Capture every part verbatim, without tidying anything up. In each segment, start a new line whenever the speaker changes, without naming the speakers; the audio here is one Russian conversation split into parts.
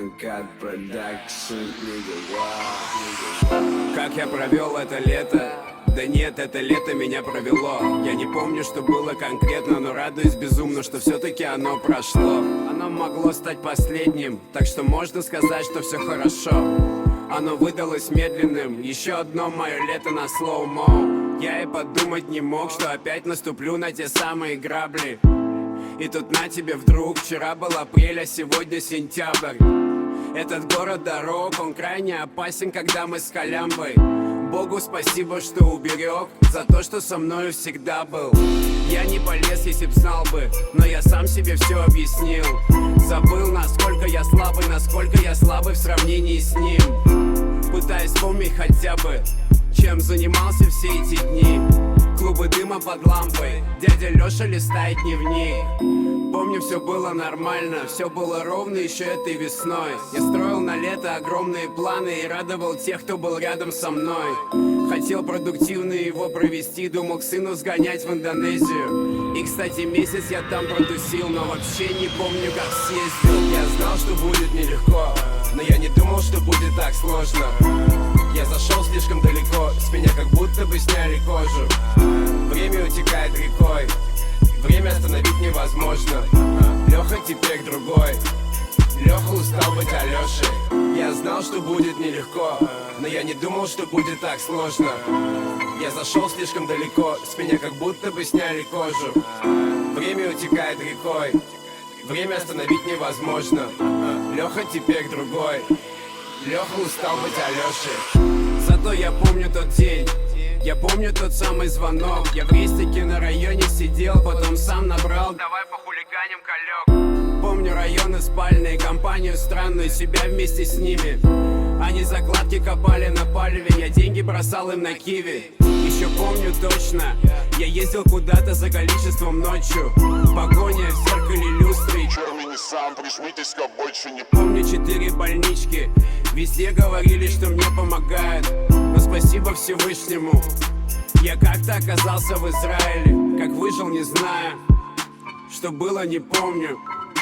Uncut Production, nigga, wow. Как я провел это лето? Да нет, это лето меня провело. Я не помню, что было конкретно, но радуюсь безумно, что все-таки оно прошло. Оно могло стать последним, так что можно сказать, что все хорошо. Оно выдалось медленным, еще одно мое лето на слоумо. Я и подумать не мог, что опять наступлю на те самые грабли. И тут на тебе вдруг, вчера был апрель, а сегодня сентябрь. Этот город дорог, он крайне опасен, когда мы с халямбой. Богу спасибо, что уберег, за то, что со мною всегда был. Я не полез, если б знал бы, но я сам себе все объяснил. Забыл, насколько я слабый, насколько я слабый в сравнении с ним. Пытаясь вспомнить хотя бы, чем занимался все эти дни. Клубы дыма под лампой, дядя Леша листает дневник. Помню, все было нормально, все было ровно еще этой весной. Я строил на лето огромные планы и радовал тех, кто был рядом со мной. Хотел продуктивно его провести, думал к сыну сгонять в Индонезию. И, кстати, месяц я там протусил, но вообще не помню, как съездил. Я знал, что будет нелегко, но я не думал, что будет так сложно. Я зашел слишком далеко, с меня как будто бы сняли кожу. Время утекает рекой, время остановить невозможно. Леха теперь другой, Леха устал быть Алешей. Я знал, что будет нелегко, но я не думал, что будет так сложно. Я зашел слишком далеко, с меня как будто бы сняли кожу. Время утекает рекой, время остановить невозможно. Леха теперь другой, Леха устал быть Алешей. Зато я помню тот день, я помню тот самый звонок. Я в рестике на районе сидел, потом сам набрал «Давай похулиганим, колек». Помню районы спальные, компанию странную, себя вместе с ними. Они закладки копали на палеве, я деньги бросал им на киви. Еще помню точно, я ездил куда-то за количеством ночью. Погоня в зеркале люстры.
Черный Ниссан, прижмитесь, как больше не
помню четыре больнички, везде говорили, что мне помогают. Но спасибо Всевышнему, я как-то оказался в Израиле. Как выжил, не знаю, что было, не помню.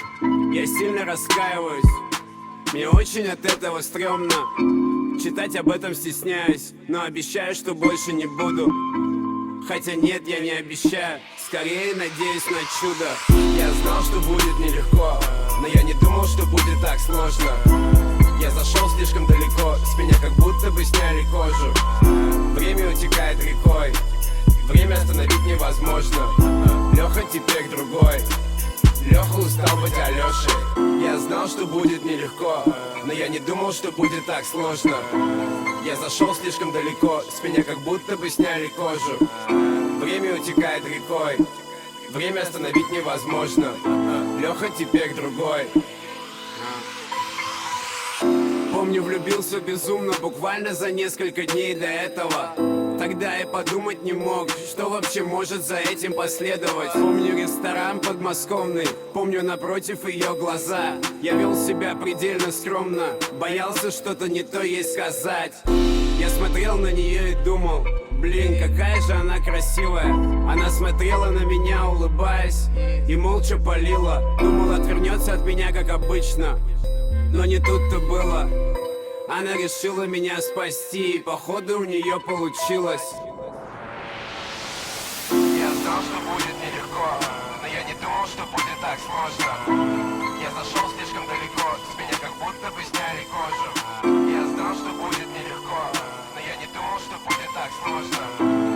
Я сильно раскаиваюсь, мне очень от этого стрёмно. Читать об этом стесняюсь, но обещаю, что больше не буду. Хотя нет, я не обещаю, скорее надеюсь на чудо. Я знал, что будет нелегко, но я не думал, что будет так сложно. Я зашел слишком далеко, с меня как будто бы сняли кожу. Время утекает рекой, время остановить невозможно. Леха теперь другой, Леха устал быть Алешей. Я знал, что будет нелегко, но я не думал, что будет так сложно. Я зашел слишком далеко, с меня как будто бы сняли кожу. Время утекает рекой, время остановить невозможно. Леха теперь другой. Помню, влюбился безумно, буквально за несколько дней до этого. Тогда я подумать не мог, что вообще может за этим последовать. Помню ресторан подмосковный, помню напротив ее глаза. Я вел себя предельно скромно, боялся что-то не то ей сказать. Я смотрел на нее и думал, блин, какая же она красивая. Она смотрела на меня, улыбаясь, и молча палила. Думал, отвернется от меня, как обычно, но не тут-то было. Она решила меня спасти, и походу у нее получилось. Я знал, что будет нелегко, но я не думал, что будет так сложно. Я зашел слишком далеко, с меня как будто бы сняли кожу. Я знал, что будет нелегко, но я не думал, что будет так сложно.